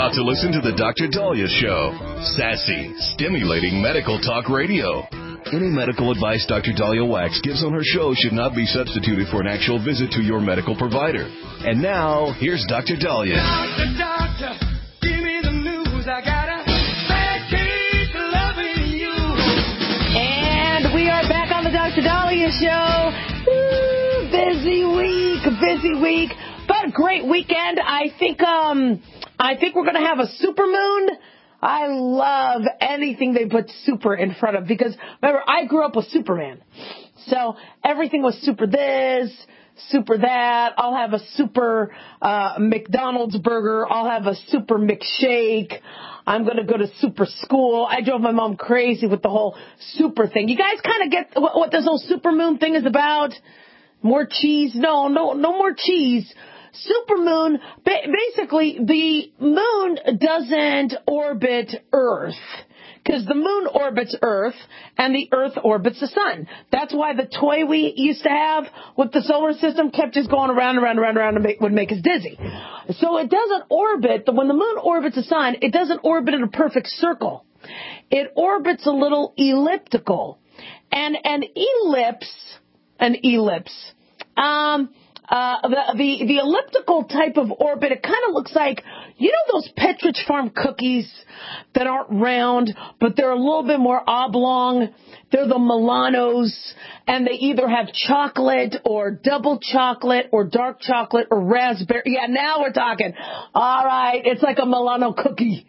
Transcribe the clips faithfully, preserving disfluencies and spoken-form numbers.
about to listen to the Doctor Dahlia Show. Sassy, stimulating medical talk radio. Any medical advice Doctor Dahlia Wax gives on her show should not be substituted for an actual visit to your medical provider. And now, here's Doctor Dahlia. Doctor, doctor, give me the news. I got a bad case of loving you. And we are back on the Doctor Dahlia Show. Woo, busy week, busy week. But a great weekend. I think um, I think we're going to have a super moon. I love anything they put super in front of because, remember, I grew up with Superman. So everything was super this, super that. I'll have a super uh, McDonald's burger. I'll have a super McShake. I'm going to go to super school. I drove my mom crazy with the whole super thing. You guys kind of get what, what this whole super moon thing is about? More cheese? No, no, no more cheese. Supermoon, basically, the moon doesn't orbit Earth because the moon orbits Earth and the Earth orbits the sun. That's why the toy we used to have with the solar system kept just going around, around, around, around and make, would make us dizzy. So it doesn't orbit, when the moon orbits the sun, it doesn't orbit in a perfect circle. It orbits a little elliptical. And an ellipse, an ellipse, um... Uh, the, the, the elliptical type of orbit, it kind of looks like, you know those Pepperidge Farm cookies that aren't round, but they're a little bit more oblong? They're the Milanos, and they either have chocolate or double chocolate or dark chocolate or raspberry. Yeah, now we're talking. All right, it's like a Milano cookie.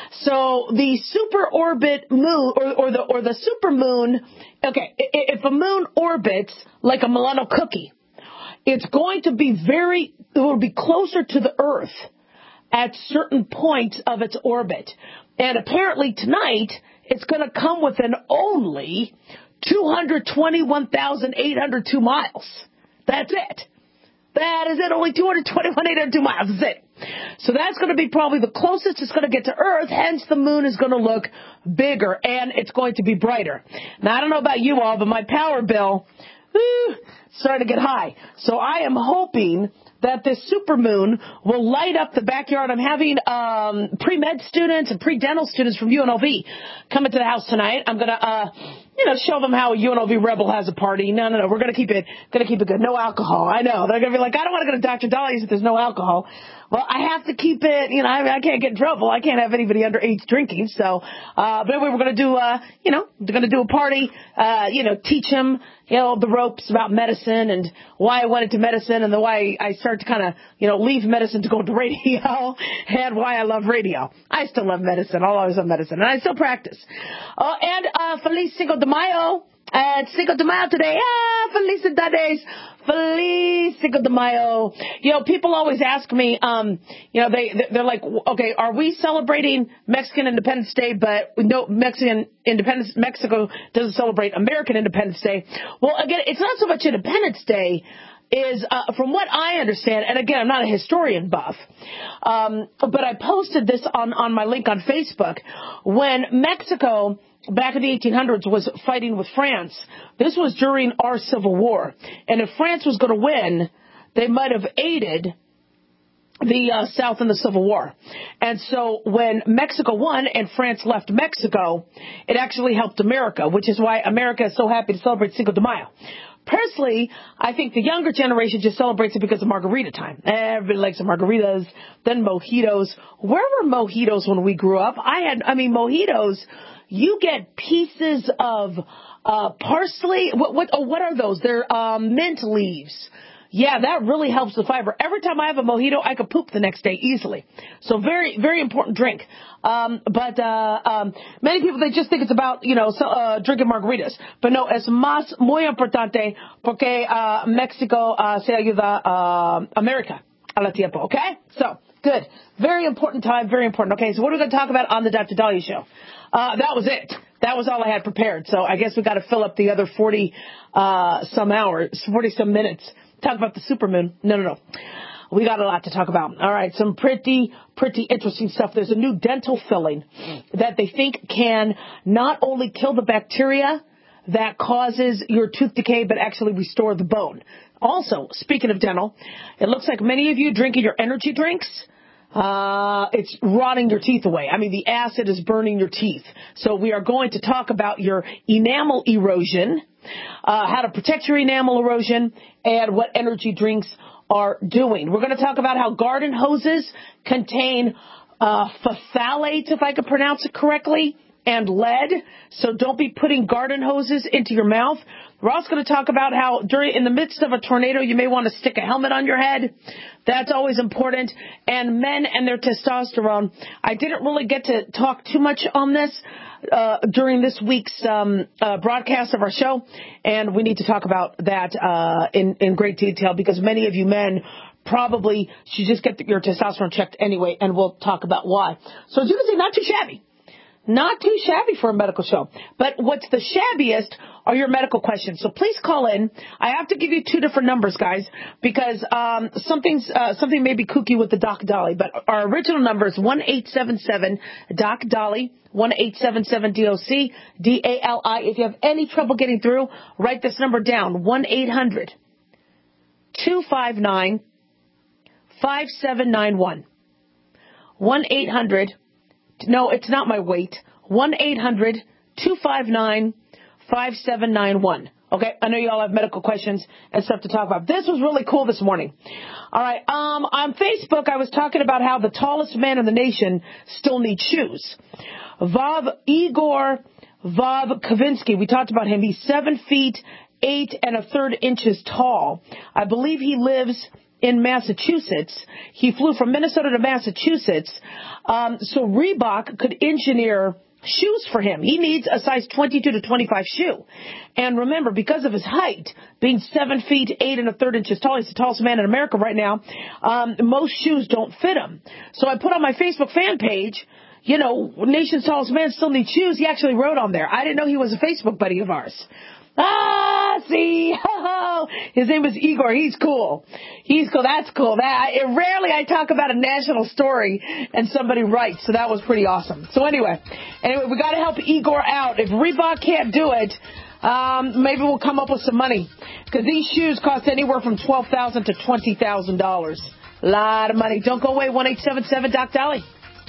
So the super orbit moon, or, or the or the super moon, okay, if a moon orbits like a Milano cookie, it's going to be very, it will be closer to the Earth at certain points of its orbit. And apparently tonight, it's going to come within only two hundred twenty-one thousand eight hundred two miles. That's it. That is it. Only two hundred twenty-one thousand eight hundred two miles. That's it. So that's going to be probably the closest it's going to get to Earth. Hence, the moon is going to look bigger and it's going to be brighter. Now, I don't know about you all, but my power bill, whew, starting to get high. So I am hoping that this supermoon will light up the backyard. I'm having um, pre-med students and pre-dental students from U N L V coming to the house tonight. I'm going to, uh, you know, show them how a U N L V rebel has a party. No, no, no. We're going to keep it, going to keep it good. No alcohol. I know. They're going to be like, I don't want to go to Doctor Dahlia's if there's no alcohol. Well, I have to keep it, you know, I, I can't get in trouble. I can't have anybody underage drinking. So, uh, but anyway, we're going to do, uh, you know, we're going to do a party, uh, you know, teach them, you know, the ropes about medicine and why I went into medicine and the why I started to kind of, you know, leave medicine to go to radio and why I love radio. I still love medicine. I'll always love medicine. And I still practice. Uh, and, uh, Feliz Cinco de Mayo. Uh, it's Cinco de Mayo today. Ah, Felicidades. Feliz Cinco de Mayo. You know, people always ask me, um, you know, they, they're like, okay, are we celebrating Mexican Independence Day, but no, Mexican Independence, Mexico doesn't celebrate American Independence Day. Well, again, it's not so much Independence Day is, uh, from what I understand, and again, I'm not a historian buff, um, but I posted this on, on my link on Facebook. When Mexico, back in the eighteen hundreds, was fighting with France, this was during our Civil War. And if France was going to win, they might have aided the uh, South in the Civil War. And so when Mexico won and France left Mexico, it actually helped America, which is why America is so happy to celebrate Cinco de Mayo. Personally, I think the younger generation just celebrates it because of margarita time. Everybody likes the margaritas, then mojitos. Where were mojitos when we grew up? I had, I mean, mojitos, you get pieces of uh, parsley. What, what, oh, what are those? They're um, mint leaves. Yeah, that really helps the fiber. Every time I have a mojito, I could poop the next day easily. So very, very important drink. Um, but uh, um, many people, they just think it's about, you know, so, uh, drinking margaritas. But no, es más muy importante porque uh, Mexico uh, se ayuda uh, America a la tiempo, okay? So, good. Very important time, very important. Okay, so what are we going to talk about on the Doctor Dahlia Show? Uh, that was it. That was all I had prepared. So I guess we got to fill up the other forty uh, some hours, forty some minutes. Talk about the supermoon. No, no, no. We got a lot to talk about. All right, some pretty, pretty interesting stuff. There's a new dental filling that they think can not only kill the bacteria that causes your tooth decay, but actually restore the bone. Also, speaking of dental, it looks like many of you drinking your energy drinks. Uh, it's rotting your teeth away. I mean, the acid is burning your teeth. So we are going to talk about your enamel erosion, uh, how to protect your enamel erosion, and what energy drinks are doing. We're going to talk about how garden hoses contain uh, phthalate, if I could pronounce it correctly, and lead. So don't be putting garden hoses into your mouth. We're also going to talk about how during in the midst of a tornado, you may want to stick a helmet on your head. That's always important. And men and their testosterone. I didn't really get to talk too much on this uh, during this week's um, uh, broadcast of our show. And we need to talk about that uh, in, in great detail because many of you men probably should just get your testosterone checked anyway. And we'll talk about why. So as you can see, not too shabby. Not too shabby for a medical show. But what's the shabbiest are your medical questions. So please call in. I have to give you two different numbers, guys, because um, something's uh, something may be kooky with the Doc Dolly. But our original number is one eight seven seven Doc Dolly, one eight seven seven D O C D A L I. If you have any trouble getting through, write this number down, one eight hundred two five nine five seven nine one. one eight hundred No, it's not my weight. one eight hundred two five nine five seven nine one. Okay, I know you all have medical questions and stuff to talk about. This was really cool this morning. All right, um, on Facebook, I was talking about how the tallest man in the nation still needs shoes. Vav, Igor Vav Kavinsky, we talked about him. He's seven feet, eight and a third inches tall. I believe he lives in Massachusetts. He flew from Minnesota to Massachusetts. Um, so Reebok could engineer shoes for him. He needs a size twenty-two to twenty-five shoe. And remember, because of his height, being seven feet, eight and a third inches tall, he's the tallest man in America right now, um, most shoes don't fit him. So I put on my Facebook fan page, you know, nation's tallest man still needs shoes. He actually wrote on there. I didn't know he was a Facebook buddy of ours. Ah, see, his name is Igor. He's cool. He's cool. That's cool. That I, rarely I talk about a national story and somebody writes, so that was pretty awesome. So anyway, anyway, we got to help Igor out. If Reebok can't do it, um, maybe we'll come up with some money because these shoes cost anywhere from twelve thousand to twenty thousand dollars. A lot of money. Don't go away. One eight seven seven Doc Dolly.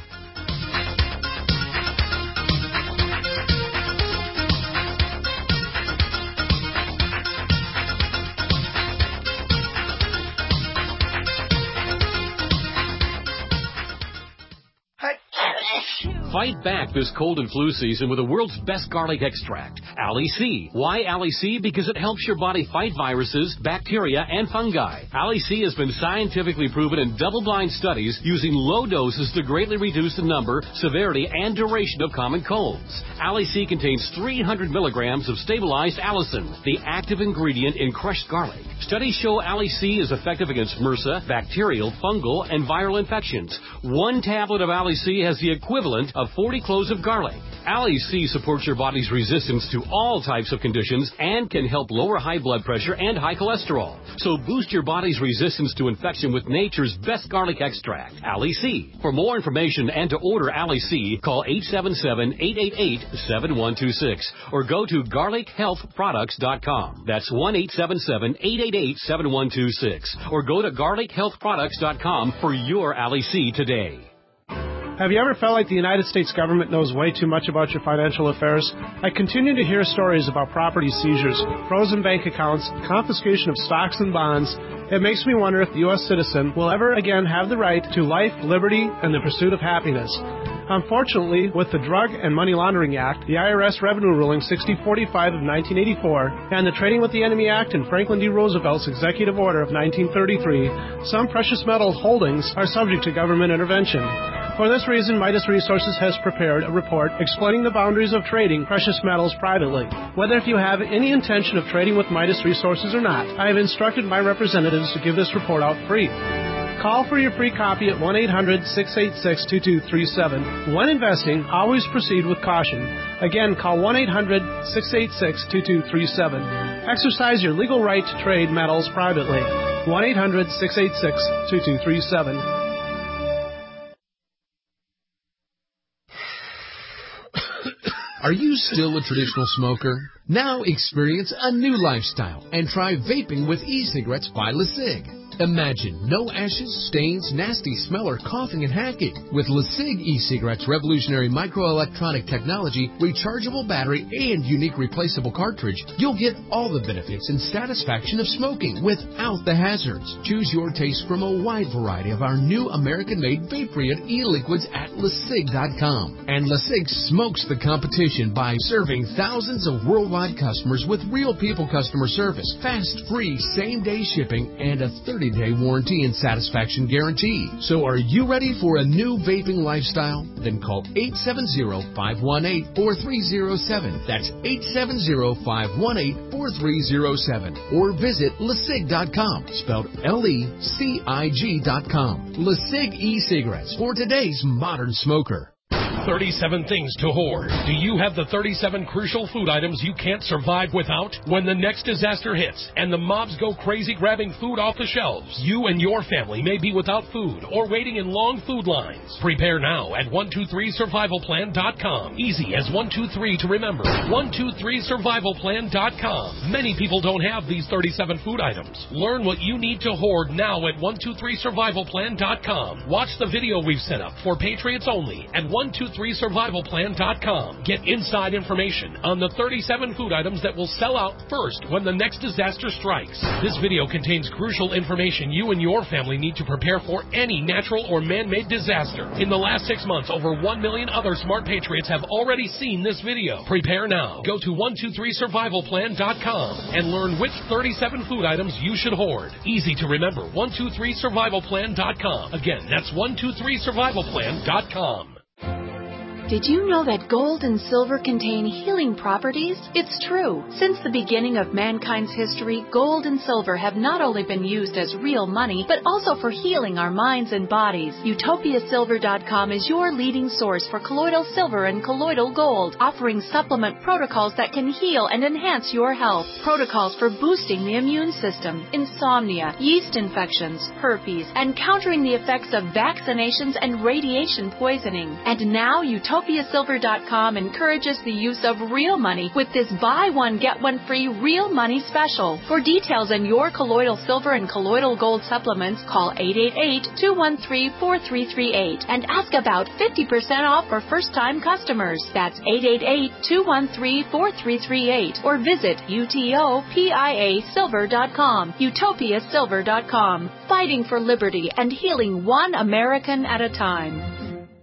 Fight back this cold and flu season with the world's best garlic extract, Ali-C. Why Ali-C? Because it helps your body fight viruses, bacteria, and fungi. Ali-C has been scientifically proven in double-blind studies using low doses to greatly reduce the number, severity, and duration of common colds. Ali-C contains three hundred milligrams of stabilized allicin, the active ingredient in crushed garlic. Studies show Ali-C is effective against MRSA, bacterial, fungal, and viral infections. One tablet of Ali-C has the equivalent of forty cloves of garlic. Ali-C supports your body's resistance to all types of conditions and can help lower high blood pressure and high cholesterol. So boost your body's resistance to infection with nature's best garlic extract, Ali-C. For more information and to order Ali-C, call eight seven seven, eight eight eight, seven one two six or go to garlic health products dot com. That's one eight seven seven, eight eight eight, seven one two six or go to garlic health products dot com for your Ali-C today. Have you ever felt like the United States government knows way too much about your financial affairs? I continue to hear stories about property seizures, frozen bank accounts, confiscation of stocks and bonds. It makes me wonder if the U S citizen will ever again have the right to life, liberty, and the pursuit of happiness. Unfortunately, with the Drug and Money Laundering Act, the I R S Revenue Ruling sixty forty-five of nineteen eighty-four, and the Trading with the Enemy Act and Franklin D. Roosevelt's Executive Order of nineteen thirty-three, some precious metal holdings are subject to government intervention. For this reason, Midas Resources has prepared a report explaining the boundaries of trading precious metals privately. Whether if you have any intention of trading with Midas Resources or not, I have instructed my representatives to give this report out free. Call for your free copy at one eight hundred, six eight six, two two three seven. When investing, always proceed with caution. Again, call one eight hundred, six eight six, two two three seven. Exercise your legal right to trade metals privately. one eight hundred, six eight six, two two three seven. Are you still a traditional smoker? Now experience a new lifestyle and try vaping with e-cigarettes by LeSig. Imagine no ashes, stains, nasty smell, or coughing and hacking. With LeSig e-cigarettes' revolutionary microelectronic technology, rechargeable battery, and unique replaceable cartridge, you'll get all the benefits and satisfaction of smoking without the hazards. Choose your taste from a wide variety of our new American-made vape-free e-liquids at LeSig dot com. And LeSig smokes the competition by serving thousands of worldwide customers with real people customer service, fast, free, same-day shipping, and a thirty-day warranty and satisfaction guarantee. So are you ready for a new vaping lifestyle? Then call eight seven zero, five one eight, four three zero seven. That's eight seven zero, five one eight, four three zero seven. Or visit LeSig dot com, spelled L E C I G dot com. LeSig e-cigarettes for today's modern smoker. thirty-seven things to hoard. Do you have the thirty-seven crucial food items you can't survive without? When the next disaster hits and the mobs go crazy grabbing food off the shelves, you and your family may be without food or waiting in long food lines. Prepare now at one two three survival plan dot com. Easy as one two three to remember. one two three survival plan dot com. Many people don't have these thirty-seven food items. Learn what you need to hoard now at one two three survival plan dot com. Watch the video we've set up for Patriots only at one two three survival plan dot com. Get inside information on the thirty-seven food items that will sell out first when the next disaster strikes. This video contains crucial information you and your family need to prepare for any natural or man-made disaster. In the last six months, over one million other smart patriots have already seen this video. Prepare now. Go to one two three survival plan dot com and learn which thirty-seven food items you should hoard. Easy to remember. one two three survival plan dot com. Again, that's one two three survival plan dot com. Did you know that gold and silver contain healing properties? It's true. Since the beginning of mankind's history, gold and silver have not only been used as real money, but also for healing our minds and bodies. Utopia Silver dot com is your leading source for colloidal silver and colloidal gold, offering supplement protocols that can heal and enhance your health. Protocols for boosting the immune system, insomnia, yeast infections, herpes, and countering the effects of vaccinations and radiation poisoning. And now Utopia Utopia Silver dot com encourages the use of real money with this buy one, get one free real money special. For details on your colloidal silver and colloidal gold supplements, call eight eight eight, two one three, four three three eight and ask about fifty percent off for first-time customers. That's eight eight eight, two one three, four three three eight or visit Utopia Silver dot com. Utopia Silver dot com. Fighting for liberty and healing one American at a time.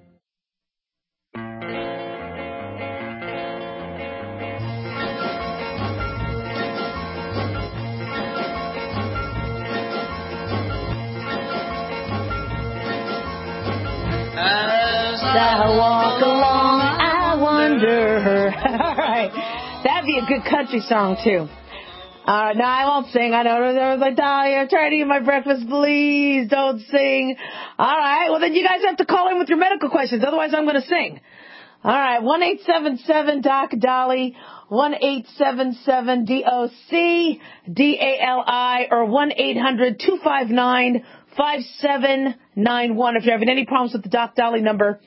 I walk along, I wonder. All right. That'd be a good country song, too. Uh, no, I won't sing. I know there was like, Dahlia, I'm trying to eat my breakfast. Please don't sing. All right. Well, then you guys have to call in with your medical questions. Otherwise, I'm going to sing. All right. one eight seven seven D O C Dolly, one eight seven seven D O C D A L I, or one eight hundred, two five nine, five seven nine one. If you're having any problems with the Doc Dolly number,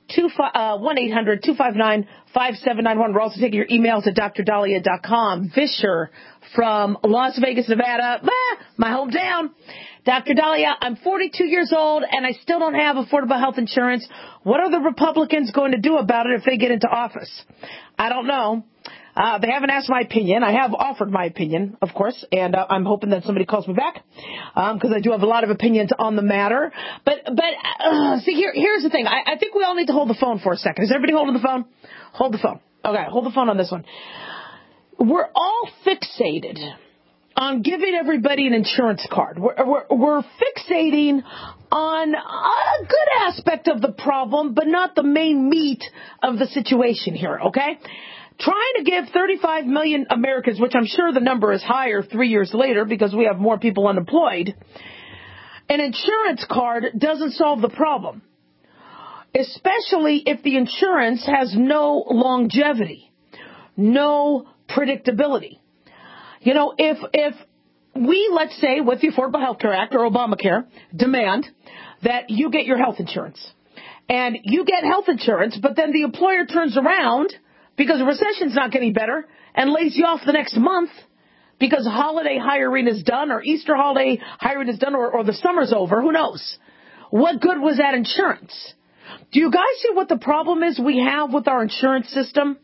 one eight hundred, two five nine, five seven nine one. We're also taking your emails at D R Dahlia dot com. Vischer from Las Vegas, Nevada, ah, my hometown. Doctor Dahlia, I'm forty-two years old and I still don't have affordable health insurance. What are the Republicans going to do about it if they get into office? I don't know. Uh, they haven't asked my opinion. I have offered my opinion, of course, and uh, I'm hoping that somebody calls me back because um, I do have a lot of opinions on the matter. But, but uh, see, here, here's the thing. I, I think we all need to hold the phone for a second. Is everybody holding the phone? Hold the phone. Okay, hold the phone on this one. We're all fixated on giving everybody an insurance card. We're, we're, we're fixating on a good aspect of the problem, but not the main meat of the situation here, okay? Trying to give thirty-five million Americans, which I'm sure the number is higher three years later because we have more people unemployed, an insurance card doesn't solve the problem, especially if the insurance has no longevity, no predictability. You know, if if we, let's say, with the Affordable Health Care Act or Obamacare, demand that you get your health insurance, and you get health insurance, but then the employer turns around because the recession's not getting better and lays you off the next month, because holiday hiring is done or Easter holiday hiring is done or, or the summer's over. Who knows? What good was that insurance? Do you guys see what the problem is we have with our insurance system?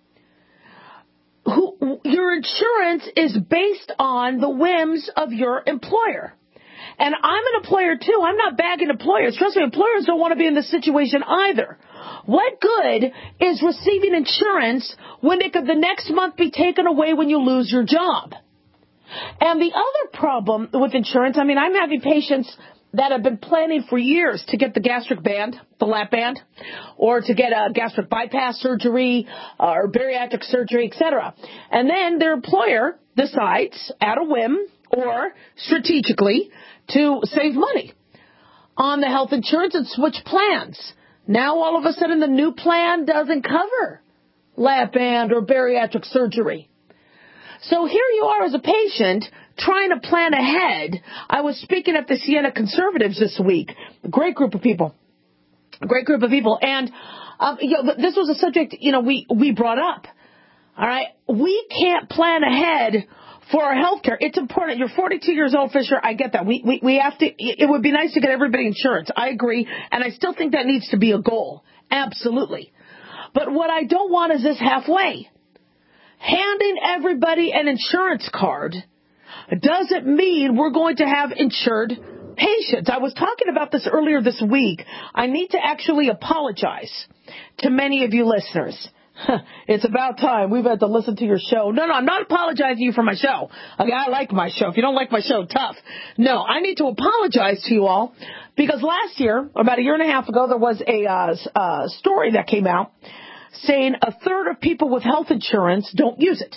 Who, your insurance is based on the whims of your employer. And I'm an employer, too. I'm not bagging employers. Trust me, employers don't want to be in this situation either. What good is receiving insurance when it could the next month be taken away when you lose your job? And the other problem with insurance, I mean, I'm having patients that have been planning for years to get the gastric band, the lap band, or to get a gastric bypass surgery uh, or bariatric surgery, et cetera. And then their employer decides at a whim or strategically to save money on the health insurance and switch plans. Now all of a sudden the new plan doesn't cover lap band or bariatric surgery. So here you are as a patient trying to plan ahead. I was speaking at the Siena Conservatives this week. A great group of people. A great group of people. And um, you know, this was a subject, you know, we, we brought up. All right. We can't plan ahead for our health care. It's important. You're forty-two years old, Fisher. I get that. We, we, we have to, it would be nice to get everybody insurance. I agree. And I still think that needs to be a goal. Absolutely. But what I don't want is this halfway. Handing everybody an insurance card doesn't mean we're going to have insured patients. I was talking about this earlier this week. I need to actually apologize to many of you listeners. It's about time. We've had to listen to your show. No, no, I'm not apologizing to you for my show. Okay, I like my show. If you don't like my show, tough. No, I need to apologize to you all because last year, about a year and a half ago, there was a uh, uh, story that came out saying a third of people with health insurance don't use it.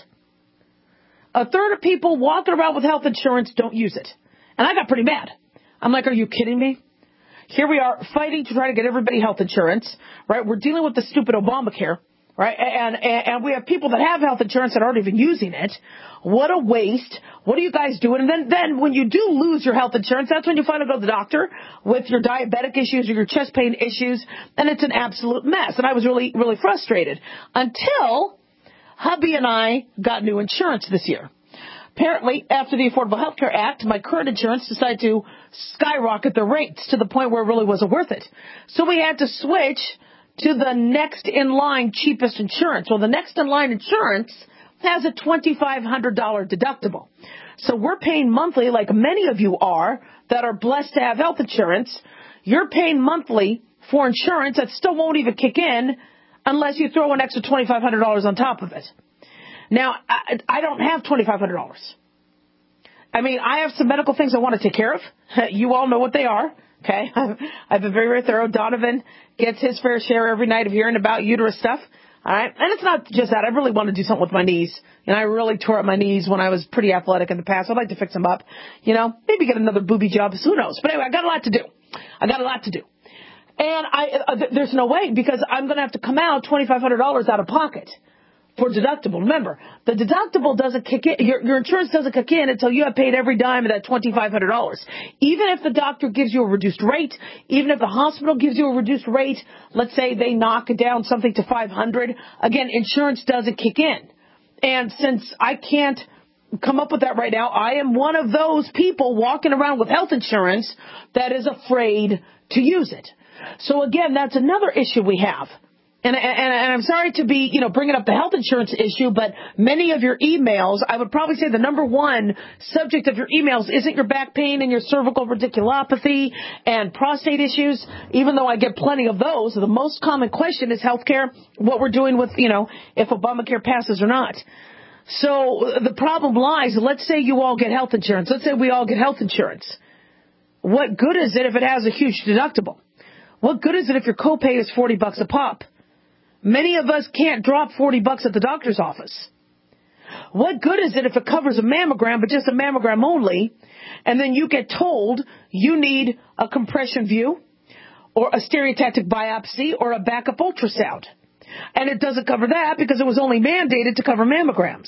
A third of people walking around with health insurance don't use it. And I got pretty mad. I'm like, are you kidding me? Here we are fighting to try to get everybody health insurance, right? We're dealing with the stupid Obamacare, right? And, and, and we have people that have health insurance that aren't even using it. What a waste. What are you guys doing? And then, then when you do lose your health insurance, that's when you finally go to the doctor with your diabetic issues or your chest pain issues. And it's an absolute mess. And I was really, really frustrated until hubby and I got new insurance this year. Apparently, after the Affordable Health Care Act, my current insurance decided to skyrocket the rates to the point where it really wasn't worth it. So we had to switch to the next in line cheapest insurance. Well, the next in line insurance has a twenty-five hundred dollars deductible. So we're paying monthly, like many of you are, that are blessed to have health insurance. You're paying monthly for insurance that still won't even kick in unless you throw an extra twenty-five hundred dollars on top of it. Now, I, I don't have twenty-five hundred dollars. I mean, I have some medical things I want to take care of. You all know what they are. Okay. I've been very, very thorough. Donovan gets his fair share every night of hearing about uterus stuff. All right. And it's not just that. I really want to do something with my knees. And I really tore up my knees when I was pretty athletic in the past. I'd like to fix them up. You know, maybe get another booby job. Who knows? But anyway, I got a lot to do. I got a lot to do. And I, uh, there's no way because I'm going to have to come out twenty-five hundred dollars out of pocket for deductible. Remember, the deductible doesn't kick in. Your, your insurance doesn't kick in until you have paid every dime of that twenty-five hundred dollars. Even if the doctor gives you a reduced rate, even if the hospital gives you a reduced rate, let's say they knock it down something to five hundred dollars, again, insurance doesn't kick in. And since I can't come up with that right now, I am one of those people walking around with health insurance that is afraid to use it. So again, that's another issue we have. And, and, and I'm sorry to be, you know, bringing up the health insurance issue, but many of your emails, I would probably say the number one subject of your emails isn't your back pain and your cervical radiculopathy and prostate issues, even though I get plenty of those. The most common question is healthcare, what we're doing with, you know, if Obamacare passes or not. So the problem lies, let's say you all get health insurance. Let's say we all get health insurance. What good is it if it has a huge deductible? What good is it if your copay is forty bucks a pop? Many of us can't drop forty bucks at the doctor's office. What good is it if it covers a mammogram, but just a mammogram only, and then you get told you need a compression view or a stereotactic biopsy or a backup ultrasound? And it doesn't cover that because it was only mandated to cover mammograms.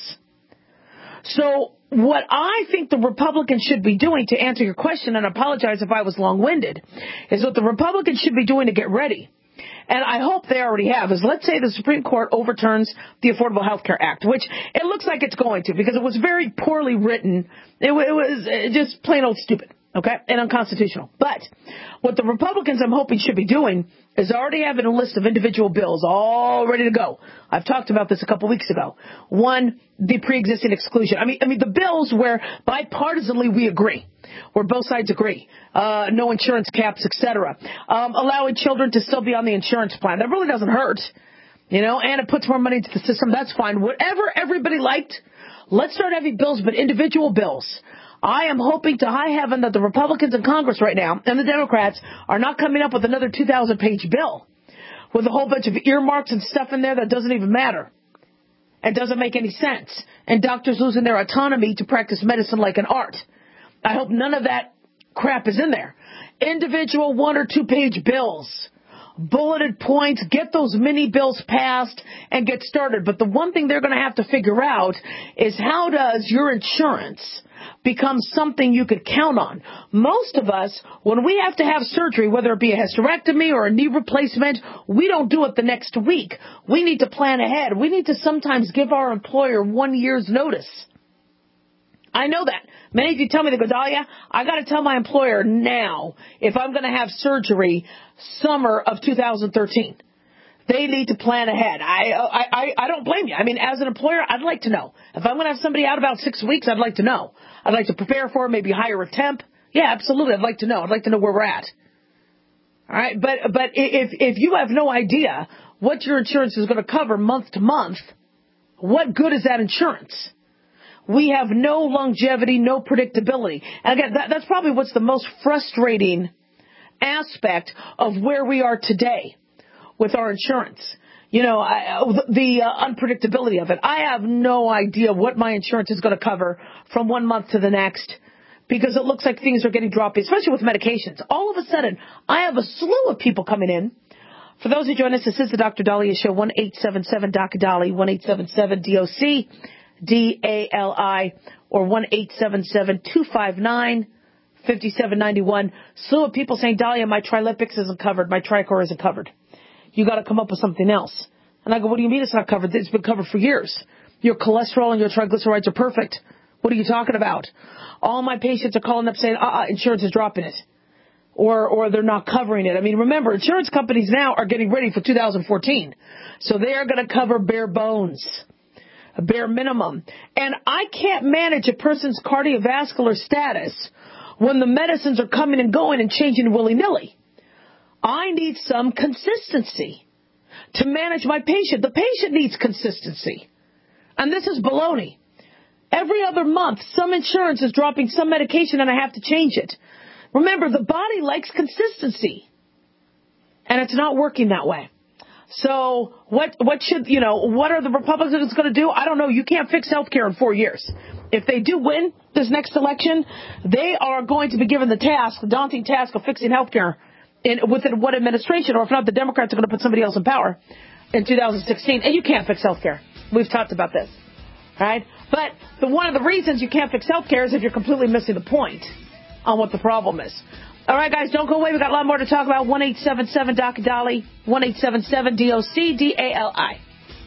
So what I think the Republicans should be doing, to answer your question, and I apologize if I was long-winded, is what the Republicans should be doing to get ready and I hope they already have, is let's say the Supreme Court overturns the Affordable Health Care Act, which it looks like it's going to because it was very poorly written. It, it was just plain old stupid, okay, and unconstitutional. But what the Republicans, I'm hoping, should be doing is already having a list of individual bills all ready to go. I've talked about this a couple weeks ago. One, the pre-existing exclusion. I mean, I mean the bills where bipartisanly we agree, where both sides agree. Uh, no insurance caps, et cetera. Um, allowing children to still be on the insurance plan. That really doesn't hurt, you know, and it puts more money into the system. That's fine. Whatever everybody liked, let's start having bills, but individual bills. I am hoping to high heaven that the Republicans in Congress right now and the Democrats are not coming up with another two thousand page bill with a whole bunch of earmarks and stuff in there that doesn't even matter and doesn't make any sense, and doctors losing their autonomy to practice medicine like an art. I hope none of that crap is in there. Individual one or two page bills, bulleted points, get those mini bills passed and get started. But the one thing they're going to have to figure out is how does your insurance become something you could count on? Most of us, when we have to have surgery, whether it be a hysterectomy or a knee replacement, we don't do it the next week. We need to plan ahead. We need to sometimes give our employer one year's notice. I know that. Many of you tell me, they go, Dahlia, I got to tell my employer now if I'm going to have surgery summer of two thousand thirteen. They need to plan ahead. I, I, I don't blame you. I mean, as an employer, I'd like to know. If I'm going to have somebody out about six weeks, I'd like to know. I'd like to prepare for it, maybe hire a temp. Yeah, absolutely. I'd like to know. I'd like to know where we're at. All right. But, but if, if you have no idea what your insurance is going to cover month to month, what good is that insurance? We have no longevity, no predictability. And again, that, that's probably what's the most frustrating aspect of where we are today with our insurance. You know, I, the uh, unpredictability of it. I have no idea what my insurance is going to cover from one month to the next because it looks like things are getting droppy, especially with medications. All of a sudden, I have a slew of people coming in. For those who join us, this is the Doctor Dahlia Show, one eight seven seven D O C Dali, one eight seven seven D O C D A L I, or one eight seven seven two five nine five seven nine one. Slew of people saying, Dahlia, my Trilipix isn't covered, my Tricor isn't covered. You got to come up with something else. And I go, what do you mean it's not covered? It's been covered for years. Your cholesterol and your triglycerides are perfect. What are you talking about? All my patients are calling up saying, uh-uh, insurance is dropping it. Or or they're not covering it. I mean, remember, insurance companies now are getting ready for two thousand fourteen. So they are going to cover bare bones, a bare minimum. And I can't manage a person's cardiovascular status when the medicines are coming and going and changing willy-nilly. I need some consistency to manage my patient. The patient needs consistency. And this is baloney. Every other month, some insurance is dropping some medication and I have to change it. Remember, the body likes consistency. And it's not working that way. So what what should, you know, what are the Republicans going to do? I don't know. You can't fix health care in four years. If they do win this next election, they are going to be given the task, the daunting task of fixing health care in, within what administration, or if not, the Democrats are going to put somebody else in power in two thousand sixteen. And you can't fix health care. We've talked about this. Right? But the, one of the reasons you can't fix health care is if you're completely missing the point on what the problem is. All right, guys, don't go away. We've got a lot more to talk about. one eight seven seven D O C Dali, one eight seven seven D O C D A L I.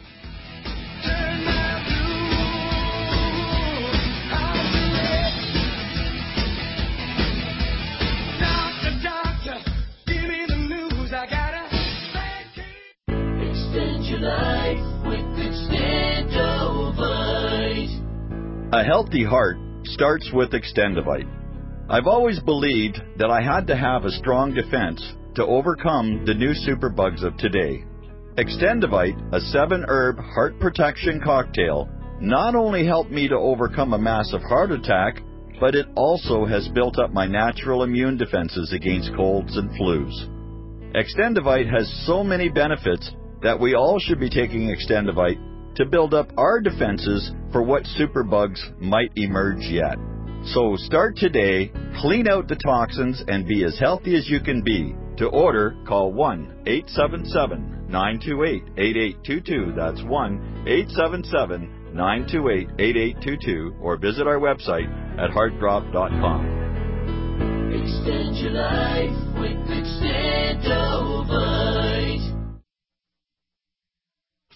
Extend your life with Extendovite. A healthy heart starts with Extendovite. I've always believed that I had to have a strong defense to overcome the new superbugs of today. Extendovite, a seven-herb heart protection cocktail, not only helped me to overcome a massive heart attack, but it also has built up my natural immune defenses against colds and flus. Extendovite has so many benefits that we all should be taking Extendovite to build up our defenses for what superbugs might emerge yet. So start today, clean out the toxins, and be as healthy as you can be. To order, call one eight seven seven nine two eight eight eight two two. That's one eight seven seven nine two eight eight eight two two, or visit our website at heart drop dot com. Extend your life with Extendovite.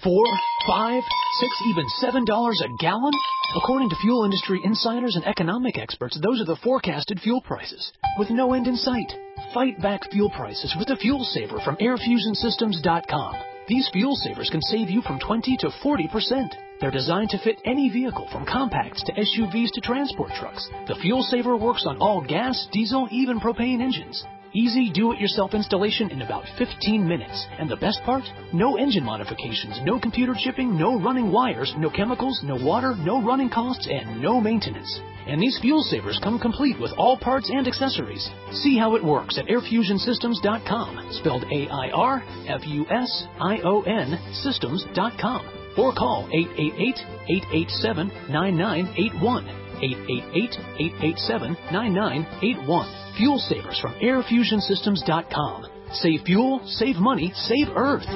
Four, five, six, even seven dollars a gallon? According to fuel industry insiders and economic experts, those are the forecasted fuel prices, with no end in sight. Fight back fuel prices with a fuel saver from air fusion systems dot com. These fuel savers can save you from twenty to forty percent. They're designed to fit any vehicle, from compacts to S U Vs to transport trucks. The fuel saver works on all gas, diesel, even propane engines. Easy do-it-yourself installation in about fifteen minutes. And the best part? No engine modifications, no computer chipping, no running wires, no chemicals, no water, no running costs, and no maintenance. And these fuel savers come complete with all parts and accessories. See how it works at air fusion systems dot com, spelled A I R F U S I O N systems dot com. Or call eight eight eight, eight eight seven, nine nine eight one. eight eight eight, eight eight seven, nine nine eight one. Fuel savers from air fusion systems dot com. Save fuel, save money, save Earth.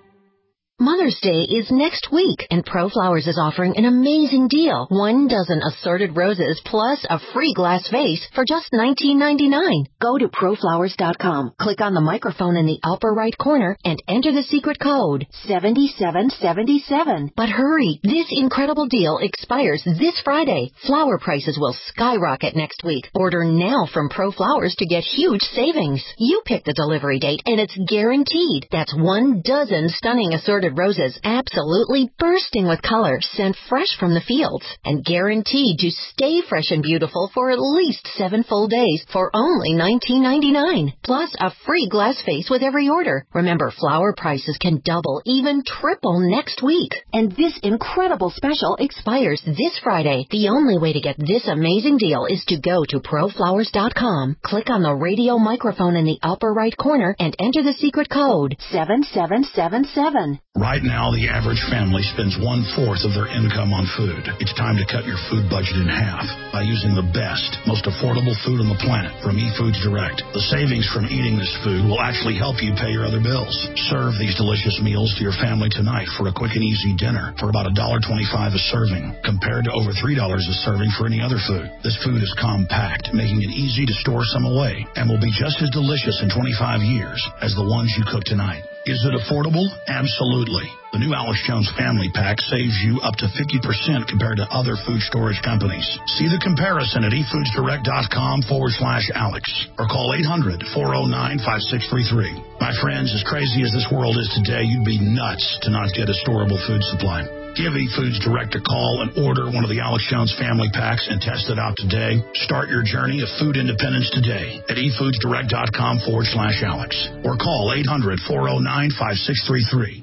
Mother's Day is next week, and ProFlowers is offering an amazing deal. One dozen assorted roses plus a free glass vase for just nineteen ninety-nine. Go to pro flowers dot com, click on the microphone in the upper right corner, and enter the secret code seven seven seven seven. But hurry, this incredible deal expires this Friday. Flower prices will skyrocket next week. Order now from ProFlowers to get huge savings. You pick the delivery date, and it's guaranteed. That's one dozen stunning assorted roses, absolutely bursting with color, sent fresh from the fields, and guaranteed to stay fresh and beautiful for at least seven full days for only nineteen ninety-nine. Plus a free glass vase with every order. Remember, flower prices can double, even triple next week. And this incredible special expires this Friday. The only way to get this amazing deal is to go to pro flowers dot com, click on the radio microphone in the upper right corner, and enter the secret code seven seven seven seven. Right now, the average family spends one-fourth of their income on food. It's time to cut your food budget in half by using the best, most affordable food on the planet from eFoods Direct. The savings from eating this food will actually help you pay your other bills. Serve these delicious meals to your family tonight for a quick and easy dinner for about one dollar twenty-five a serving, compared to over three dollars a serving for any other food. This food is compact, making it easy to store some away, and will be just as delicious in twenty-five years as the ones you cook tonight. Is it affordable? Absolutely. The new Alex Jones Family Pack saves you up to fifty percent compared to other food storage companies. See the comparison at efoods direct dot com forward slash Alex or call eight hundred, four oh nine, five six three three. My friends, as crazy as this world is today, you'd be nuts to not get a storable food supply. Give eFoods Direct a call and order one of the Alex Jones Family Packs and test it out today. Start your journey of food independence today at efoods direct dot com forward slash Alex or call eight hundred, four oh nine, five six three three.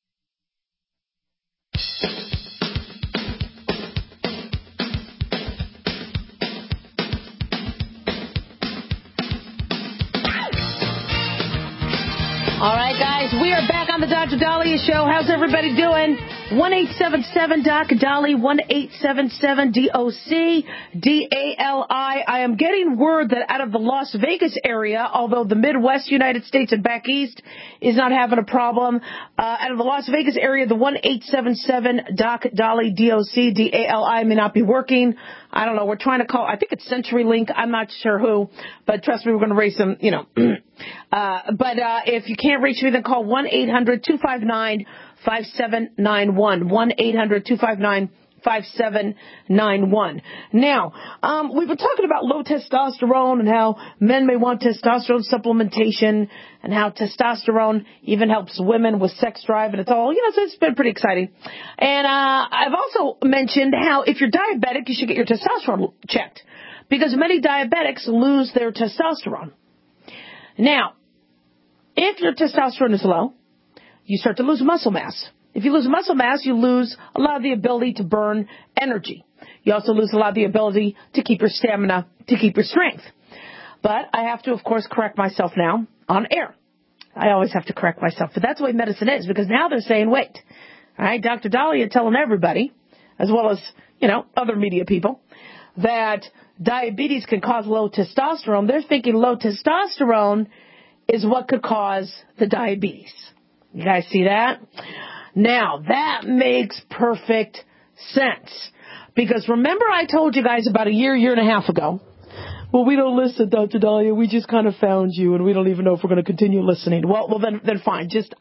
All right, guys, we are back on the Doctor Dahlia Show. How's everybody doing? one eight seven seven D O C D A L I, one eight seven seven D O C D A L I. I am getting word that out of the Las Vegas area, although the Midwest United States and back east is not having a problem, uh, out of the Las Vegas area, the one eight seven seven D O C D A L I, D O C D A L I may not be working. I don't know. We're trying to call, I think it's CenturyLink. I'm not sure who, but trust me, we're going to raise some, you know. uh, but uh, if you can't reach me, then call one eight hundred, two five nine, five seven nine one. one eight hundred, two five nine, five seven nine one. Now, um, we've been talking about low testosterone and how men may want testosterone supplementation and how testosterone even helps women with sex drive, and it's all, you know, so it's been pretty exciting. And uh, I've also mentioned how if you're diabetic, you should get your testosterone checked because many diabetics lose their testosterone. Now, if your testosterone is low, you start to lose muscle mass. If you lose muscle mass, you lose a lot of the ability to burn energy. You also lose a lot of the ability to keep your stamina, to keep your strength. But I have to, of course, correct myself now on air. I always have to correct myself. But that's the way medicine is, because now they're saying, wait, all right, Doctor Dahlia telling everybody, as well as, you know, other media people, that diabetes can cause low testosterone. They're thinking low testosterone is what could cause the diabetes. You guys see that? Now, that makes perfect sense. Because remember I told you guys about a year, year and a half ago, well, we don't listen, Doctor Dahlia. We just kind of found you, and we don't even know if we're going to continue listening. Well, well, then, then fine. Just I,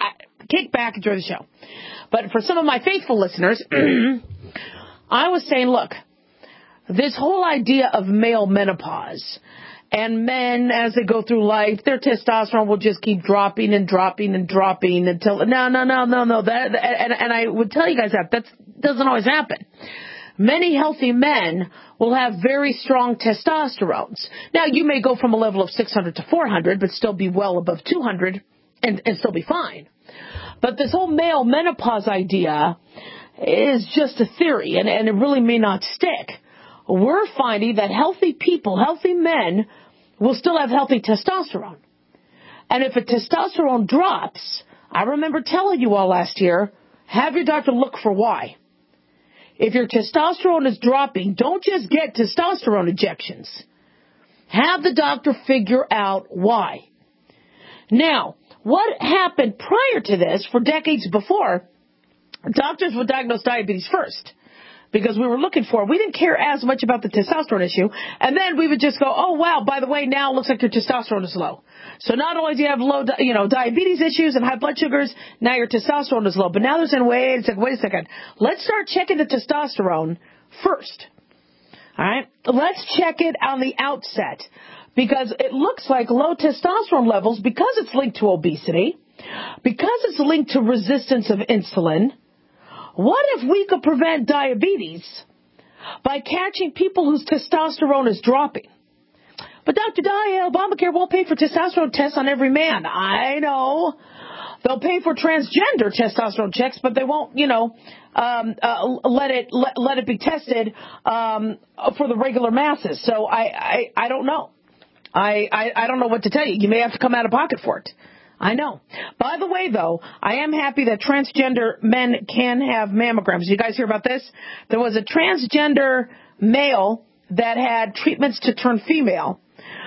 kick back, enjoy the show. But for some of my faithful listeners, I was saying, look, this whole idea of male menopause and men, as they go through life, their testosterone will just keep dropping and dropping and dropping until, no, no, no, no, no. That, and, and I would tell you guys that that doesn't always happen. Many healthy men will have very strong testosterones. Now, you may go from a level of six hundred to four hundred, but still be well above two hundred and, and still be fine. But this whole male menopause idea is just a theory, and, and it really may not stick. We're finding that healthy people, healthy men, will still have healthy testosterone. And if a testosterone drops, I remember telling you all last year, have your doctor look for why. If your testosterone is dropping, don't just get testosterone injections. Have the doctor figure out why. Now, what happened prior to this, for decades before, doctors would diagnose diabetes first because we were looking for it. We didn't care as much about the testosterone issue. And then we would just go, oh, wow, by the way, now it looks like your testosterone is low. So not only do you have low, you know, diabetes issues and high blood sugars, now your testosterone is low. But now they're saying, wait a second, wait a second. Let's start checking the testosterone first. All right? Let's check it on the outset. Because it looks like low testosterone levels, because it's linked to obesity, because it's linked to resistance of insulin, what if we could prevent diabetes by catching people whose testosterone is dropping? But Doctor Dahlia, Obamacare won't pay for testosterone tests on every man. I know. They'll pay for transgender testosterone checks, but they won't, you know, um, uh, let it let, let it be tested um, for the regular masses. So I, I, I don't know. I, I, I don't know what to tell you. You may have to come out of pocket for it. I know. By the way, though, I am happy that transgender men can have mammograms. You guys hear about this? There was a transgender male that had treatments to turn female,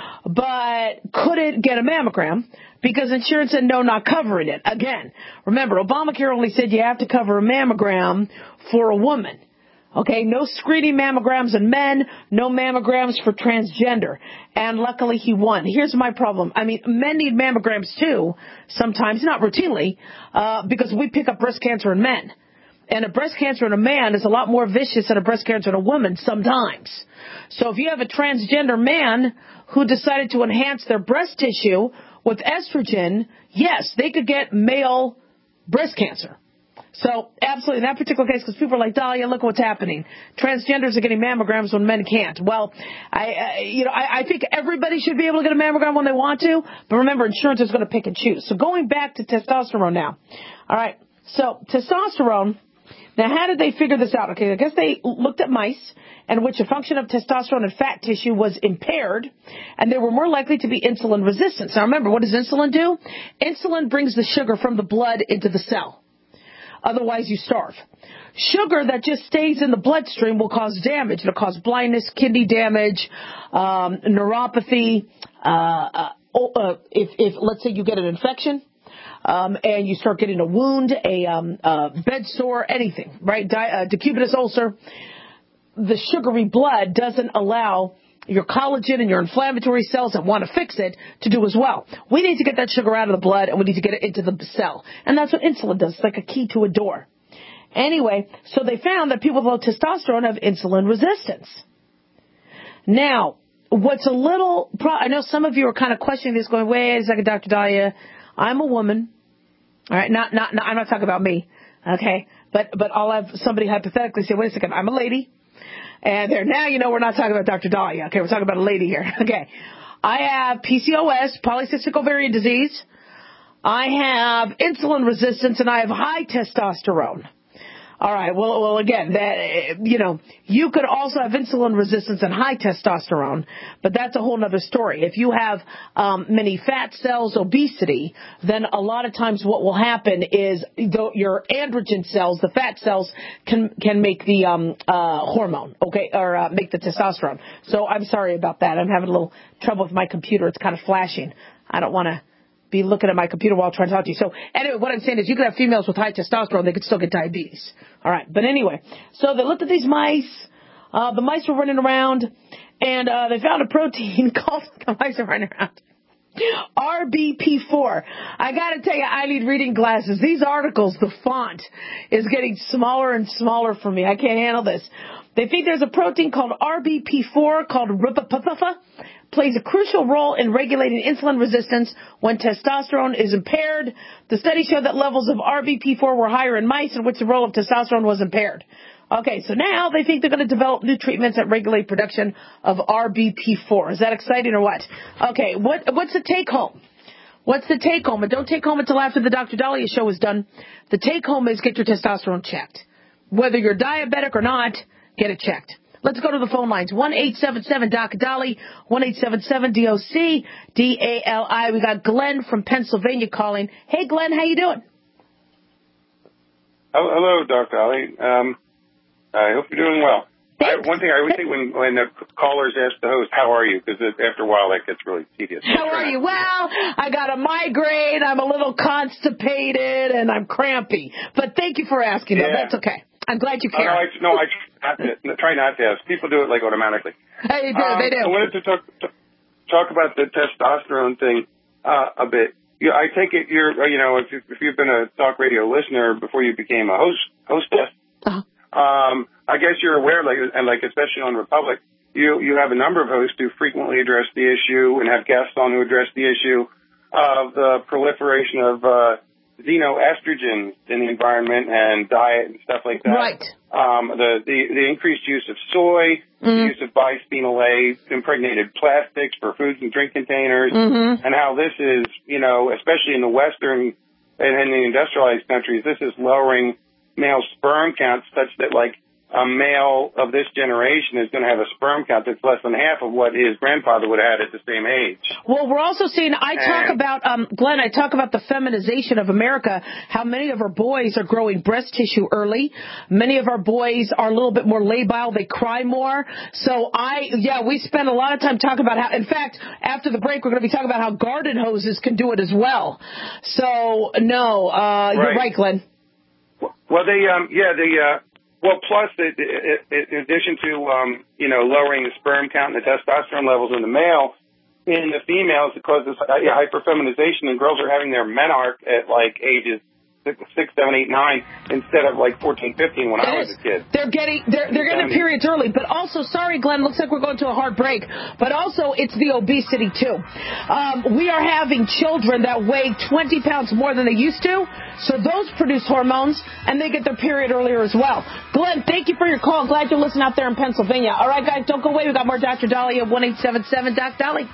but couldn't get a mammogram because insurance said no, not covering it. Again, remember, Obamacare only said you have to cover a mammogram for a woman. Okay, no screening mammograms in men, no mammograms for transgender. And luckily he won. Here's my problem. I mean, men need mammograms too, sometimes, not routinely, uh, because we pick up breast cancer in men. And a breast cancer in a man is a lot more vicious than a breast cancer in a woman sometimes. So if you have a transgender man who decided to enhance their breast tissue with estrogen, yes, they could get male breast cancer. So, absolutely, in that particular case, because people are like, Dahlia, look what's happening. Transgenders are getting mammograms when men can't. Well, I, I you know, I, I think everybody should be able to get a mammogram when they want to, but remember, insurance is going to pick and choose. So, going back to testosterone now. All right, so testosterone. Now, how did they figure this out? Okay, I guess they looked at mice in which a function of testosterone and fat tissue was impaired, and they were more likely to be insulin resistant. Now, remember, what does insulin do? Insulin brings the sugar from the blood into the cell. Otherwise, you starve. Sugar that just stays in the bloodstream will cause damage. It'll cause blindness, kidney damage, um, neuropathy. Uh, uh, uh, if, if, let's say you get an infection, um, and you start getting a wound, a um, uh, bed sore, anything, right? Di- uh, decubitus ulcer. The sugary blood doesn't allow your collagen and your inflammatory cells that want to fix it to do as well. We need to get that sugar out of the blood, and we need to get it into the cell. And that's what insulin does. It's like a key to a door. Anyway, so they found that people with low testosterone have insulin resistance. Now, what's a little... Pro- I know some of you are kind of questioning this, going, wait a second, Doctor Dahlia, I'm a woman. All right, not, not, not, I'm not talking about me, okay? But, but I'll have somebody hypothetically say, wait a second, I'm a lady. And there, now you know we're not talking about Doctor Dahlia. Okay, we're talking about a lady here. Okay. I have P C O S, polycystic ovarian disease. I have insulin resistance, and I have high testosterone. All right. Well, well, again, that, you know, you could also have insulin resistance and high testosterone, but that's a whole other story. If you have um, many fat cells, obesity, then a lot of times what will happen is the, your androgen cells, the fat cells, can can make the um, uh, hormone, okay, or uh, make the testosterone. So I'm sorry about that. I'm having a little trouble with my computer. It's kind of flashing. I don't want to be looking at my computer while trying to talk to you. So anyway, what I'm saying is you could have females with high testosterone. They could still get diabetes. All right. But anyway, so they looked at these mice. Uh, the mice were running around, and uh, they found a protein called, the mice are running around. R B P four. I got to tell you, I need reading glasses. These articles, the font is getting smaller and smaller for me. I can't handle this. They think there's a protein called R B P four called R B P four, plays a crucial role in regulating insulin resistance when testosterone is impaired. The study showed that levels of R B P four were higher in mice in which the role of testosterone was impaired. Okay, so now they think they're going to develop new treatments that regulate production of R B P four. Is that exciting or what? Okay, what what's the take home? What's the take home? And don't take home until after the Doctor Dahlia show is done. The take home is get your testosterone checked. Whether you're diabetic or not, get it checked. Let's go to the phone lines. one eight seven seven D O C Dali, one eight seven seven D O C D A L I. We got Glenn from Pennsylvania calling. Hey, Glenn, how you doing? Oh, hello, Doctor Dali. Um, I hope you're doing well. I, one thing I always think when, when the callers ask the host, how are you? Because after a while that gets really tedious. How are you? Well, I got a migraine, I'm a little constipated, and I'm crampy. But thank you for asking. Yeah. Though. That's okay. I'm glad you care. Oh, no, I, no, I try not, to, try not to ask. People do it like automatically. They do, um, they do. I wanted to talk, talk about the testosterone thing uh, a bit. You, I take it you're, you know, if, you, if you've been a talk radio listener before you became a host, hostess, uh-huh. Um, I guess you're aware, like, and like, especially on Republic, you, you have a number of hosts who frequently address the issue and have guests on who address the issue of the proliferation of, uh, xenoestrogens in the environment and diet and stuff like that. Right. Um, the, the, the increased use of soy, mm-hmm. the use of bisphenol A, impregnated plastics for foods and drink containers, mm-hmm. and how this is, you know, especially in the Western and in the industrialized countries, this is lowering male sperm count such that, like, a male of this generation is going to have a sperm count that's less than half of what his grandfather would have had at the same age. Well, we're also seeing, I and, talk about, um, Glenn, I talk about the feminization of America, how many of our boys are growing breast tissue early. Many of our boys are a little bit more labile. They cry more. So I, yeah, we spend a lot of time talking about how, in fact, after the break, we're going to be talking about how garden hoses can do it as well. So, no, uh, right. You're right, Glenn. Well, they, um, yeah, they, uh, well, plus, it, it, it, in addition to, um, you know, lowering the sperm count and the testosterone levels in the male, in the females, it causes hyperfeminization, and girls are having their menarche at, like, ages six, six, seven, eight, nine, instead of, like, fourteen, fifteen when it I was is. a kid. They're getting, they're, they're getting periods early. But also, sorry, Glenn, looks like we're going to a hard break. But also, it's the obesity, too. Um, we are having children that weigh twenty pounds more than they used to. So those produce hormones, and they get their period earlier as well. Glenn, thank you for your call. Glad you're listening out there in Pennsylvania. All right, guys, don't go away. We've got more Doctor Dahlia, one eight seven seven D O C Dali.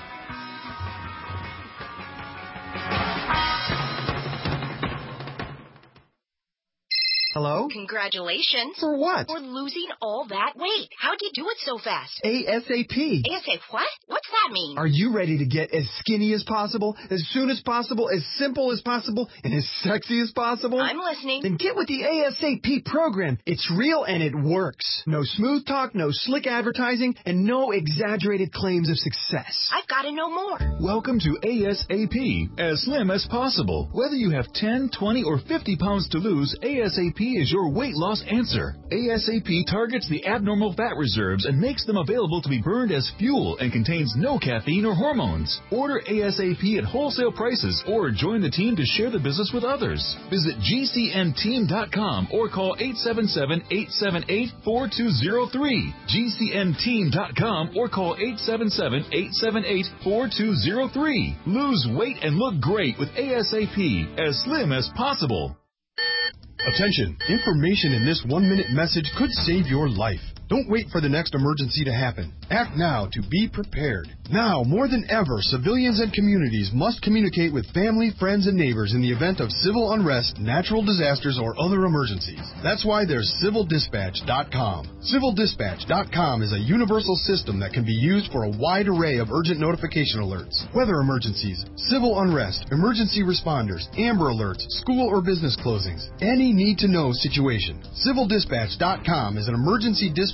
Hello? Congratulations. For what? For losing all that weight. How'd you do it so fast? ASAP. ASAP what? What's that mean? Are you ready to get as skinny as possible, as soon as possible, as simple as possible, and as sexy as possible? I'm listening. Then get with the ASAP program. It's real and it works. No smooth talk, no slick advertising, and no exaggerated claims of success. I've got to know more. Welcome to ASAP, as slim as possible. Whether you have ten, twenty, or fifty pounds to lose, ASAP is your weight loss answer. ASAP targets the abnormal fat reserves and makes them available to be burned as fuel and contains no caffeine or hormones. Order ASAP at wholesale prices or join the team to share the business with others. Visit G C N team dot com or call eight seven seven, eight seven eight, four two zero three. G C N team dot com or call eight seven seven, eight seven eight, four two zero three. Lose weight and look great with ASAP, as slim as possible. Attention! Information in this one-minute message could save your life. Don't wait for the next emergency to happen. Act now to be prepared. Now, more than ever, civilians and communities must communicate with family, friends, and neighbors in the event of civil unrest, natural disasters, or other emergencies. That's why there's Civil Dispatch dot com. Civil Dispatch dot com is a universal system that can be used for a wide array of urgent notification alerts, weather emergencies, civil unrest, emergency responders, Amber Alerts, school or business closings, any need-to-know situation. Civil Dispatch dot com is an emergency dispatch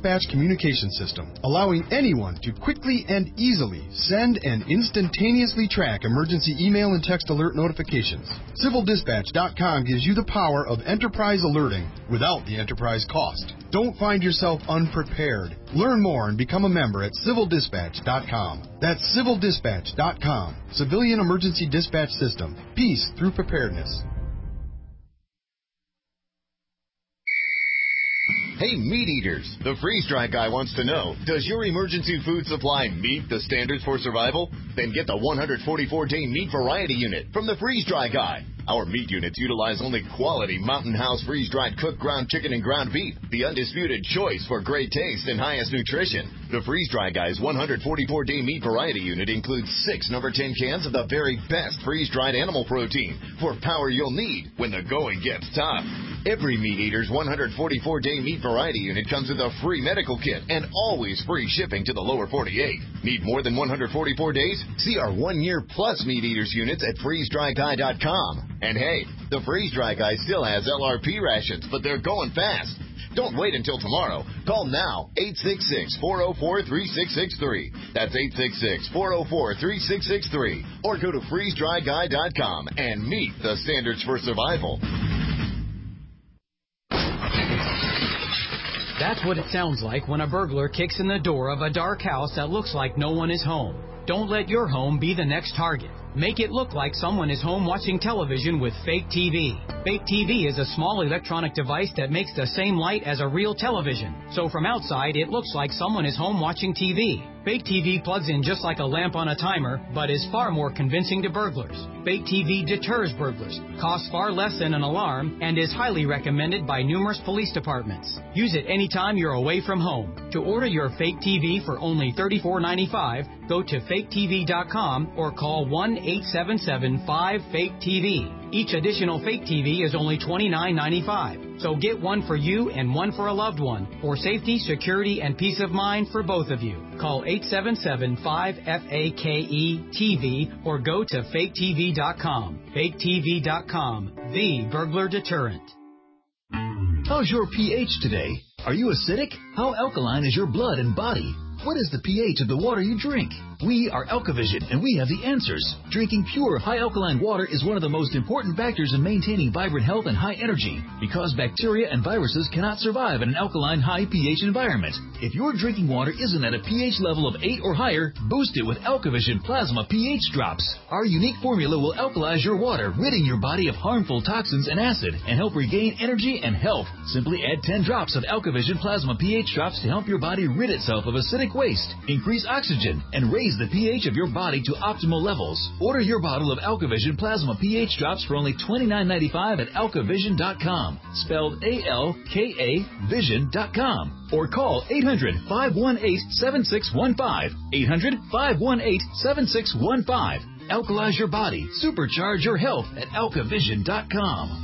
Dispatch communication system, allowing anyone to quickly and easily send and instantaneously track emergency email and text alert notifications. Civil Dispatch dot com gives you the power of enterprise alerting without the enterprise cost. Don't find yourself unprepared. Learn more and become a member at Civil Dispatch dot com. That's Civil Dispatch dot com. Civilian Emergency Dispatch System. Peace through preparedness. Hey, meat eaters, the freeze-dry guy wants to know, does your emergency food supply meet the standards for survival? Then get the one hundred forty-four day meat variety unit from the freeze-dry guy. Our meat units utilize only quality Mountain House freeze-dried cooked ground chicken and ground beef, the undisputed choice for great taste and highest nutrition. The freeze-dry guy's one hundred forty-four day meat variety unit includes six number ten cans of the very best freeze-dried animal protein for power you'll need when the going gets tough. Every meat eater's one hundred forty-four day meat variety unit comes with a free medical kit and always free shipping to the lower forty-eight. Need more than one hundred forty-four days? See our one year plus meat eaters units at freeze dry guy dot com. And hey, the Freeze Dry Guy still has L R P rations, but they're going fast. Don't wait until tomorrow. Call now, eight six six, four oh four, three six six three. That's eight six six, four oh four, three six six three. Or go to freeze dry guy dot com and meet the standards for survival. That's what it sounds like when a burglar kicks in the door of a dark house that looks like no one is home. Don't let your home be the next target. Make it look like someone is home watching television with Fake T V. Fake T V is a small electronic device that makes the same light as a real television. So from outside, it looks like someone is home watching T V. Fake T V plugs in just like a lamp on a timer, but is far more convincing to burglars. Fake T V deters burglars, costs far less than an alarm, and is highly recommended by numerous police departments. Use it anytime you're away from home. To order your Fake T V for only thirty-four ninety-five, go to fake T V dot com or call one eight seven seven five fake T V. Each additional Fake T V is only twenty-nine ninety-five. So get one for you and one for a loved one, for safety, security, and peace of mind for both of you. Call eight seven seven five F A K E T V or go to fake T V dot com. fake T V dot com, the burglar deterrent. How's your pH today? Are you acidic? How alkaline is your blood and body? What is the pH of the water you drink? We are AlkaVision, and we have the answers. Drinking pure, high-alkaline water is one of the most important factors in maintaining vibrant health and high energy, because bacteria and viruses cannot survive in an alkaline, high pH environment. If your drinking water isn't at a pH level of eight or higher, boost it with AlkaVision Plasma pH Drops. Our unique formula will alkalize your water, ridding your body of harmful toxins and acid, and help regain energy and health. Simply add ten drops of AlkaVision Plasma pH Drops to help your body rid itself of acidic waste, increase oxygen, and raise the pH of your body to optimal levels. Order your bottle of AlkaVision Plasma pH Drops for only twenty-nine ninety-five at alka vision dot com, spelled A L K A vision dot com, or call eight hundred, five one eight, seven six one five, eight hundred, five one eight, seven six one five. Alkalize your body, supercharge your health at alka vision dot com.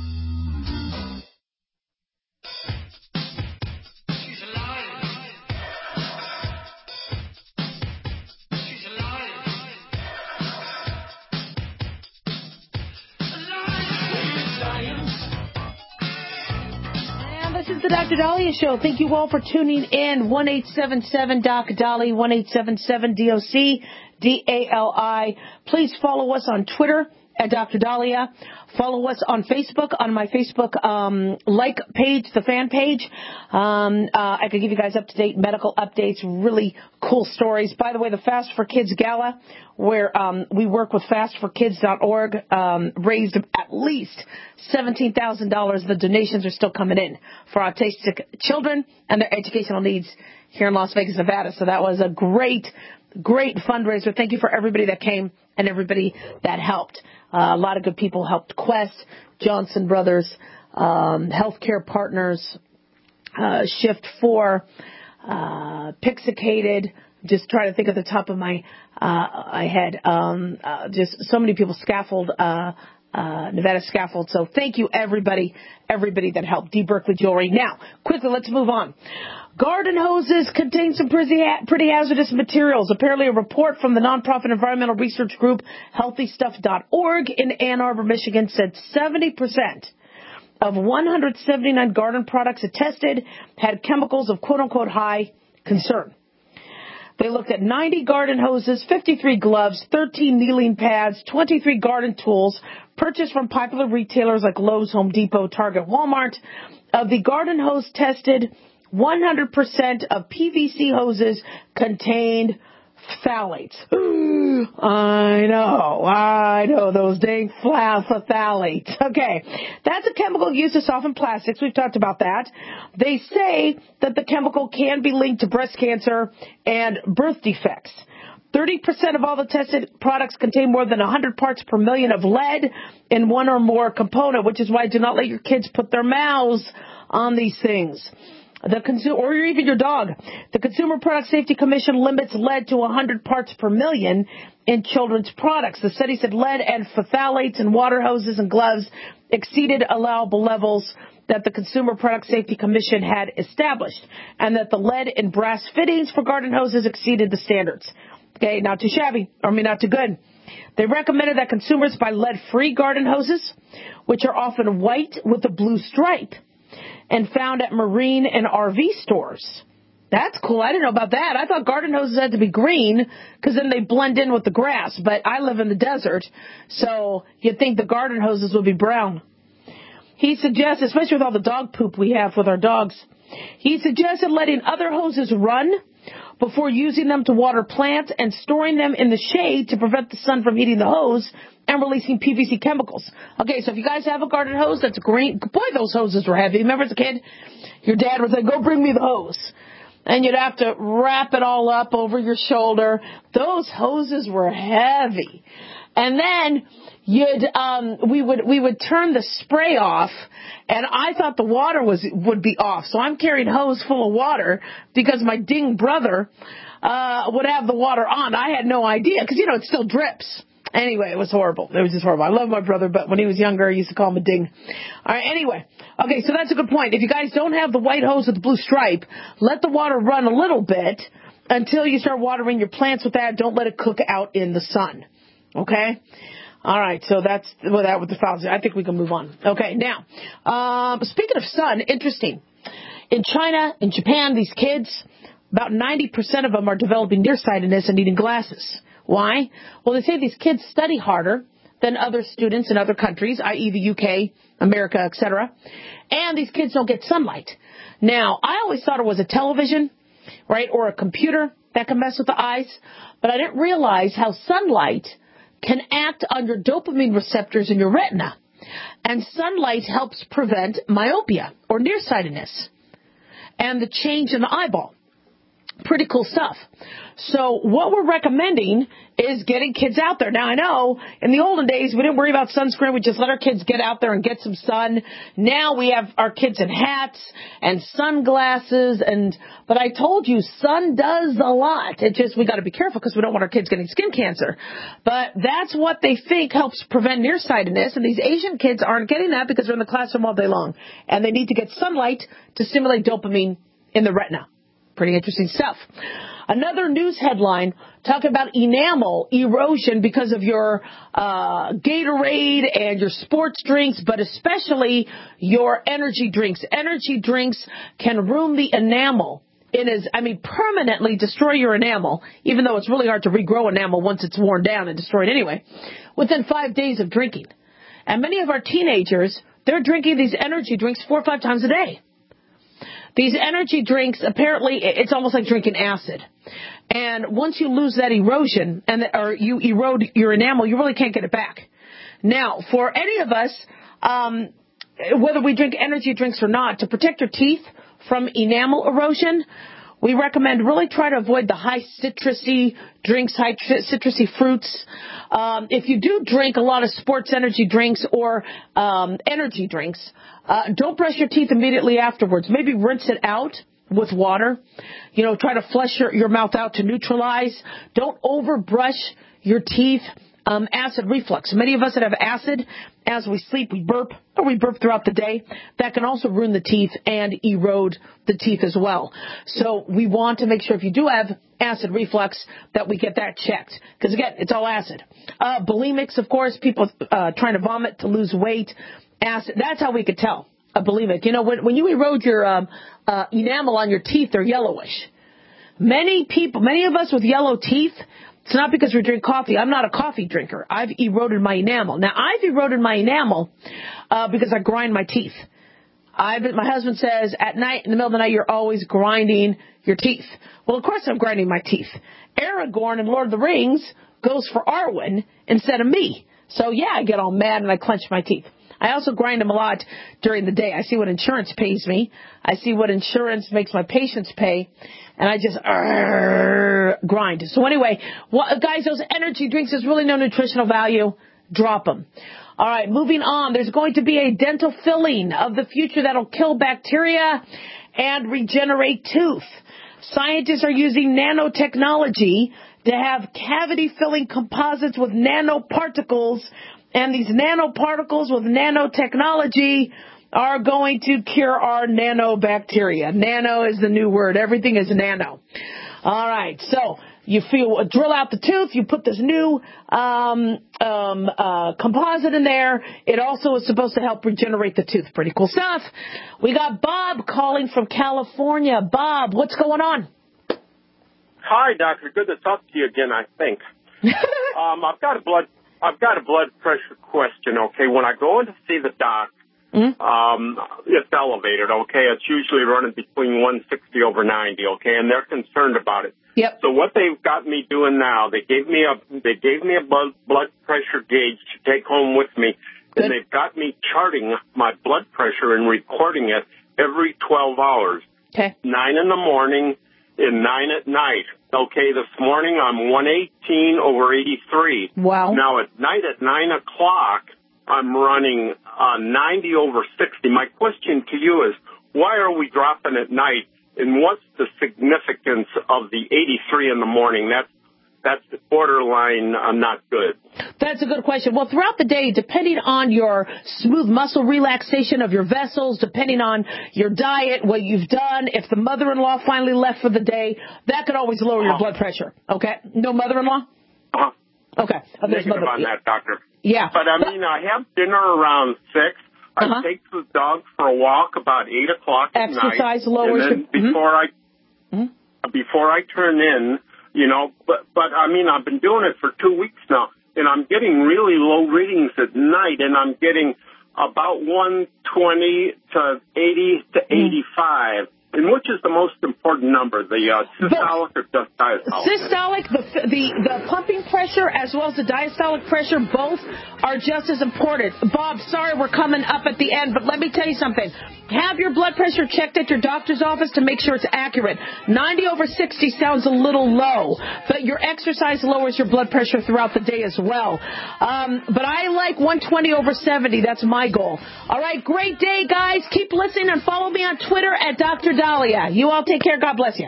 The Doctor Dahlia Show. Thank you all for tuning in. one eight seven seven D O C D A L I, one eight seven seven D O C D A L I. Please follow us on Twitter at Doctor Dahlia. Follow us on Facebook, on my Facebook um, like page, the fan page. Um, uh, I could give you guys up-to-date medical updates, really cool stories. By the way, the Fast for Kids Gala, where um, we work with fast for kids dot org, um, raised at least seventeen thousand dollars. The donations are still coming in for autistic children and their educational needs here in Las Vegas, Nevada. So that was a great, great fundraiser. Thank you for everybody that came and everybody that helped. Uh, a lot of good people helped. Quest, Johnson Brothers, um, Healthcare Partners, uh, Shift four, uh, Pixicated. Just trying to think at the top of my uh, my head. Um, uh, just so many people. Scaffold, uh, uh, Nevada Scaffold. So thank you, everybody, everybody that helped. D. Berkeley Jewelry. Now, quickly, let's move on. Garden hoses contain some pretty, pretty hazardous materials. Apparently, a report from the nonprofit environmental research group healthy stuff dot org in Ann Arbor, Michigan, said seventy percent of one hundred seventy-nine garden products it tested had chemicals of quote-unquote high concern. They looked at ninety garden hoses, fifty-three gloves, thirteen kneeling pads, twenty-three garden tools purchased from popular retailers like Lowe's, Home Depot, Target, Walmart. Of the garden hose tested, one hundred percent of P V C hoses contained phthalates. I know, I know, those dang phthalates. Okay, that's a chemical used to soften plastics. We've talked about that. They say that the chemical can be linked to breast cancer and birth defects. thirty percent of all the tested products contain more than one hundred parts per million of lead in one or more component, which is why do not let your kids put their mouths on these things. The consumer, or even your dog. The Consumer Product Safety Commission limits lead to one hundred parts per million in children's products. The study said lead and phthalates in water hoses and gloves exceeded allowable levels that the Consumer Product Safety Commission had established, and that the lead in brass fittings for garden hoses exceeded the standards. Okay, not too shabby, or I mean not too good. They recommended that consumers buy lead-free garden hoses, which are often white with a blue stripe, and found at marine and R V stores. That's cool. I didn't know about that. I thought garden hoses had to be green because then they blend in with the grass. But I live in the desert, so you'd think the garden hoses would be brown. He suggests, especially with all the dog poop we have with our dogs, he suggested letting other hoses run before using them to water plants and storing them in the shade to prevent the sun from heating the hose and releasing P V C chemicals. Okay, so if you guys have a garden hose that's green, boy, those hoses were heavy. Remember as a kid, your dad would say, go bring me the hose. And you'd have to wrap it all up over your shoulder. Those hoses were heavy. And then you'd, um, we would, we would turn the spray off, and I thought the water was, would be off. So I'm carrying a hose full of water because my ding brother, uh, would have the water on. I had no idea because, you know, it still drips. Anyway, it was horrible. It was just horrible. I love my brother, but when he was younger, I used to call him a ding. All right, anyway. Okay, so that's a good point. If you guys don't have the white hose with the blue stripe, let the water run a little bit until you start watering your plants with that. Don't let it cook out in the sun. Okay? All right, so that's well, that with the fouls. I think we can move on. Okay, now, um, speaking of sun, interesting. In China, in Japan, these kids, about ninety percent of them are developing nearsightedness and needing glasses. Why? Well, they say these kids study harder than other students in other countries, that is the U K, America, et cetera. And these kids don't get sunlight. Now, I always thought it was a television, right, or a computer that can mess with the eyes, but I didn't realize how sunlight can act on your dopamine receptors in your retina. And sunlight helps prevent myopia or nearsightedness and the change in the eyeball. Pretty cool stuff. So what we're recommending is getting kids out there. Now, I know in the olden days, we didn't worry about sunscreen. We just let our kids get out there and get some sun. Now we have our kids in hats and sunglasses. And but I told you, sun does a lot. It's just we got to be careful because we don't want our kids getting skin cancer. But that's what they think helps prevent nearsightedness. And these Asian kids aren't getting that because they're in the classroom all day long. And they need to get sunlight to stimulate dopamine in the retina. Pretty interesting stuff. Another news headline talking about enamel erosion because of your uh, Gatorade and your sports drinks, but especially your energy drinks. Energy drinks can ruin the enamel. It is, I mean, permanently destroy your enamel, even though it's really hard to regrow enamel once it's worn down and destroyed anyway, within five days of drinking. And many of our teenagers, they're drinking these energy drinks four or five times a day. These energy drinks, apparently, it's almost like drinking acid. And once you lose that erosion, and or you erode your enamel, you really can't get it back. Now, for any of us, um, whether we drink energy drinks or not, to protect your teeth from enamel erosion, we recommend really try to avoid the high citrusy drinks, high citrusy fruits. Um, if you do drink a lot of sports energy drinks or um, energy drinks, uh, don't brush your teeth immediately afterwards. Maybe rinse it out with water. You know, try to flush your, your mouth out to neutralize. Don't over brush your teeth um, acid reflux. Many of us that have acid, as we sleep, we burp, or we burp throughout the day. That can also ruin the teeth and erode the teeth as well. So we want to make sure if you do have acid reflux that we get that checked. Because, again, it's all acid. Uh, bulimics, of course, people uh, trying to vomit to lose weight. Acid, that's how we could tell a bulimic. You know, when, when you erode your um, uh, enamel on your teeth, they're yellowish. Many people, many of us with yellow teeth, it's not because we drink coffee. I'm not a coffee drinker. I've eroded my enamel. Now, I've eroded my enamel uh, because I grind my teeth. I've, my husband says, at night, in the middle of the night, you're always grinding your teeth. Well, of course I'm grinding my teeth. Aragorn in Lord of the Rings goes for Arwen instead of me. So, yeah, I get all mad and I clench my teeth. I also grind them a lot during the day. I see what insurance pays me. I see what insurance makes my patients pay. And I just uh, grind. So anyway, what, guys, those energy drinks, there's really no nutritional value. Drop them. All right, moving on. There's going to be a dental filling of the future that'll kill bacteria and regenerate tooth. Scientists are using nanotechnology to have cavity-filling composites with nanoparticles. And these nanoparticles with nanotechnology are going to cure our nanobacteria. Nano is the new word. Everything is nano. All right. So you feel drill out the tooth. You put this new um, um, uh, composite in there. It also is supposed to help regenerate the tooth. Pretty cool stuff. We got Bob calling from California. Bob, what's going on? Hi, doctor. Good to talk to you again, I think. um, I've got a blood I've got a blood pressure question, okay? When I go in to see the doc, mm-hmm. um, it's elevated, okay? It's usually running between one sixty over ninety, okay? And they're concerned about it. Yep. So what they've got me doing now, they gave me a they gave me a blood blood pressure gauge to take home with me, Good. And they've got me charting my blood pressure and recording it every twelve hours. Okay. Nine in the morning and nine at night. Okay, this morning I'm one eighteen over eighty-three. Wow. Now at night at nine o'clock, I'm running uh, ninety over sixty. My question to you is, why are we dropping at night, and what's the significance of the eighty-three in the morning? That's that's borderline uh, not good. That's a good question. Well, throughout the day, depending on your smooth muscle relaxation of your vessels, depending on your diet, what you've done, if the mother-in-law finally left for the day, that could always lower your blood pressure. Okay? No mother-in-law? Uh-huh. Okay. Oh, Negative mother- on that, doctor. Yeah. But, I mean, I have dinner around six. I uh-huh. take the dog for a walk about eight o'clock at Exercise night. lowers and then your... before mm-hmm. I mm-hmm. before I turn in, you know, but, but, I mean, I've been doing it for two weeks now. And I'm getting really low readings at night, and I'm getting about one twenty to eighty to eighty-five. And which is the most important number, the uh, systolic or diastolic? Systolic, the, the the pumping pressure as well as the diastolic pressure, both are just as important. Bob, sorry we're coming up at the end, but let me tell you something. Have your blood pressure checked at your doctor's office to make sure it's accurate. ninety over sixty sounds a little low, but your exercise lowers your blood pressure throughout the day as well. Um, but I like one twenty over seventy. That's my goal. All right, great day, guys. Keep listening and follow me on Twitter at Doctor Dahlia. You all take care. God bless you.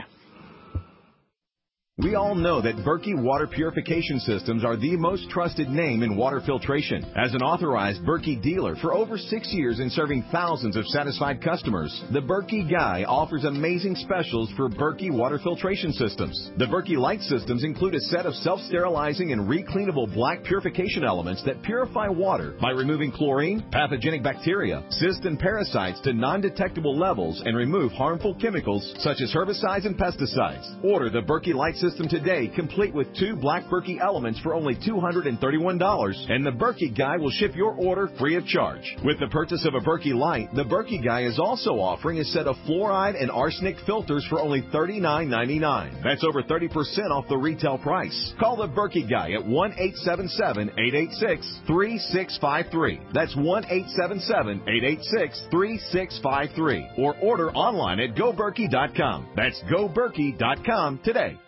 We all know that Berkey Water Purification Systems are the most trusted name in water filtration. As an authorized Berkey dealer for over six years and serving thousands of satisfied customers, the Berkey Guy offers amazing specials for Berkey Water Filtration Systems. The Berkey Light Systems include a set of self-sterilizing and recleanable black purification elements that purify water by removing chlorine, pathogenic bacteria, cysts and parasites to non-detectable levels and remove harmful chemicals such as herbicides and pesticides. Order the Berkey Light Systems today, complete with two black Berkey elements for only two hundred thirty-one dollars, and the Berkey Guy will ship your order free of charge. With the purchase of a Berkey Light, the Berkey Guy is also offering a set of fluoride and arsenic filters for only thirty-nine ninety-nine. That's over thirty percent off the retail price. Call the Berkey Guy at one eight seven seven, eight eight six, three six five three. That's one eight seven seven, eight eight six, three six five three. Or order online at go berkey dot com. That's go berkey dot com today.